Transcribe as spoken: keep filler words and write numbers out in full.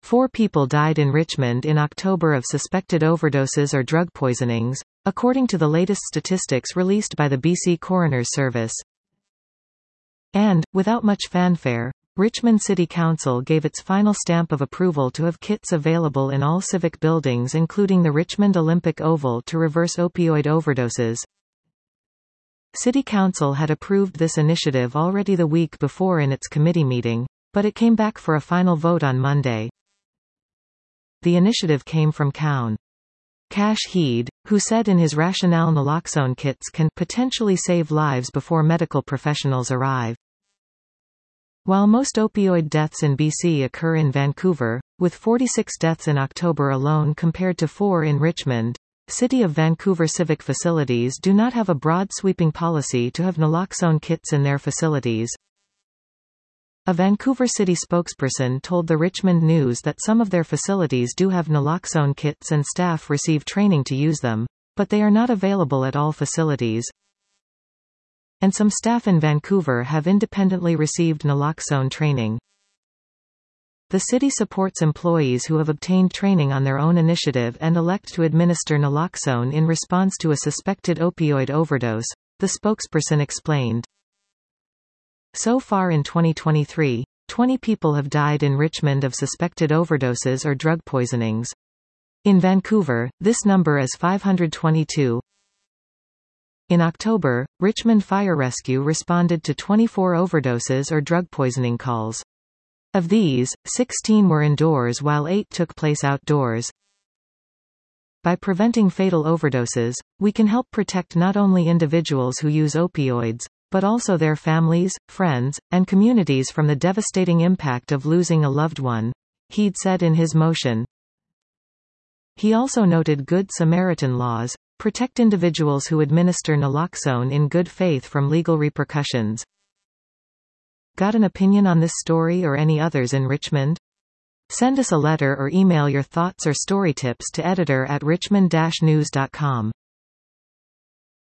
Four people died in Richmond in October of suspected overdoses or drug poisonings, according to the latest statistics released by the B C Coroner's Service. And, without much fanfare, Richmond City Council gave its final stamp of approval to have kits available in all civic buildings including the Richmond Olympic Oval to reverse opioid overdoses. City Council had approved this initiative already the week before in its committee meeting, but it came back for a final vote on Monday. The initiative came from Coun. Cash Heed, who said in his rationale naloxone kits can potentially save lives before medical professionals arrive. While most opioid deaths in B C occur in Vancouver, with forty-six deaths in October alone compared to four in Richmond, City of Vancouver civic facilities do not have a broad sweeping policy to have naloxone kits in their facilities. A Vancouver City spokesperson told the Richmond News that some of their facilities do have naloxone kits and staff receive training to use them, but they are not available at all facilities. And some staff in Vancouver have independently received naloxone training. The city supports employees who have obtained training on their own initiative and elect to administer naloxone in response to a suspected opioid overdose, the spokesperson explained. So far in twenty twenty-three, twenty people have died in Richmond of suspected overdoses or drug poisonings. In Vancouver, this number is five hundred twenty-two. In October, Richmond Fire Rescue responded to twenty-four overdoses or drug poisoning calls. Of these, sixteen were indoors while eight took place outdoors. By preventing fatal overdoses, we can help protect not only individuals who use opioids, but also their families, friends, and communities from the devastating impact of losing a loved one, Heed said in his motion. He also noted Good Samaritan laws protect individuals who administer naloxone in good faith from legal repercussions. Got an opinion on this story or any others in Richmond? Send us a letter or email your thoughts or story tips to editor at richmond dash news dot com.